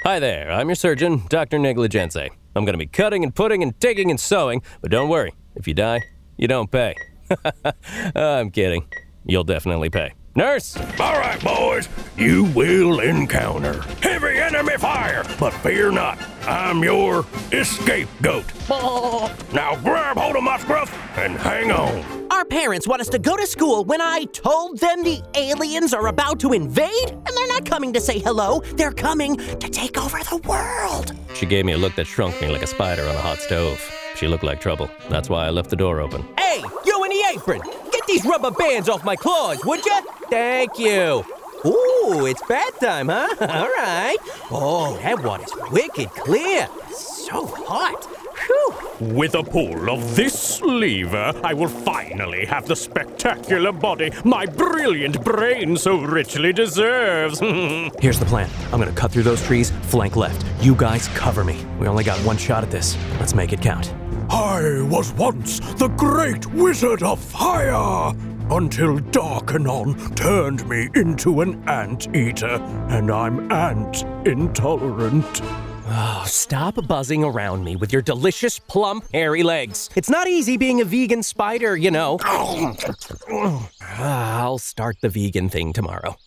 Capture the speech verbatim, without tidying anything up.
Hi there, I'm your surgeon, Doctor Negligenze. I'm going to be cutting and putting and digging and sewing, but don't worry, if you die, you don't pay. I'm kidding. You'll definitely pay. Nurse! All right, boys, you will encounter heavy enemy fire, but fear not, I'm your escape goat. Now grab hold of my scruff and hang on. Our parents want us to go to school when I told them the aliens are about to invade, and they're not coming to say hello. They're coming to take over the world. She gave me a look that shrunk me like a spider on a hot stove. She looked like trouble. That's why I left the door open. Hey, you in the apron! Get these rubber bands off my claws, would ya? Thank you. Ooh, it's bath time, huh? All right. Oh, that water's wicked clear. So hot. Whew. With a pull of this lever, I will finally have the spectacular body my brilliant brain so richly deserves. Here's the plan. I'm gonna cut through those trees, flank left. You guys cover me. We only got one shot at this. Let's make it count. I was once the great wizard of fire, until Darkanon turned me into an anteater, and I'm ant intolerant. Oh, stop buzzing around me with your delicious, plump, hairy legs. It's not easy being a vegan spider, you know. I'll start the vegan thing tomorrow.